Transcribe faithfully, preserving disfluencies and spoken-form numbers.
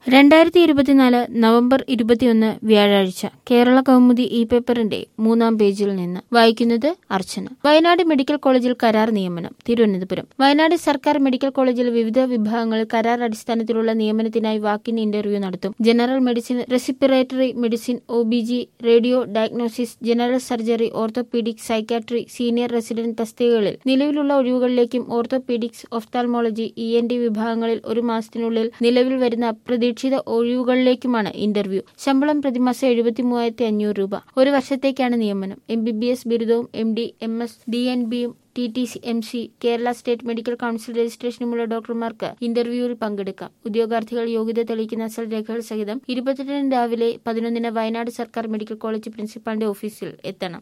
രണ്ടായിരത്തി ഇരുപത്തിനാല് നവംബർ ഇരുപത്തിയൊന്ന് വ്യാഴാഴ്ച കേരള കൗമുദി ഇ പേപ്പറിന്റെ മൂന്നാം പേജിൽ നിന്ന് വായിക്കുന്നത് അർച്ചന. വയനാട് മെഡിക്കൽ കോളേജിൽ കരാർ നിയമനം. തിരുവനന്തപുരം. വയനാട് സർക്കാർ മെഡിക്കൽ കോളേജിൽ വിവിധ വിഭാഗങ്ങളിൽ കരാർ അടിസ്ഥാനത്തിലുള്ള നിയമനത്തിനായി വാക്കിൻ ഇന്റർവ്യൂ നടത്തും. General medicine, respiratory medicine, O B G, radio diagnosis, general surgery, orthopaedics, psychiatry, senior resident തസ്തികകളിൽ നിലവിലുള്ള ഒഴിവുകളിലേക്കും orthopaedics, ophthalmology, E N T വിഭാഗങ്ങളിൽ ഒരു മാസത്തിനുള്ളിൽ നിലവിൽ വരുന്ന പ്രതീക്ഷിത ഒഴിവുകളിലേക്കുമാണ് ഇന്റർവ്യൂ. ശമ്പളം പ്രതിമാസം എഴുപത്തി മൂവായിരത്തി അഞ്ഞൂറ് രൂപ. ഒരു വർഷത്തേക്കാണ് നിയമനം. എം ബി ബി എസ് ബിരുദവും M D, M S, D N ബിയും T T C M C, Kerala state medical council രജിസ്ട്രേഷനുമുള്ള ഡോക്ടർമാർക്ക് ഇന്റർവ്യൂവിൽ പങ്കെടുക്കാം. ഉദ്യോഗാർത്ഥികൾ യോഗ്യത തെളിയിക്കുന്ന അസൽ രേഖകൾ സഹിതം ഇരുപത്തെട്ടിന് രാവിലെ പതിനൊന്നിന് വയനാട് സർക്കാർ മെഡിക്കൽ കോളേജ് പ്രിൻസിപ്പാളിന്റെ ഓഫീസിൽ എത്തണം.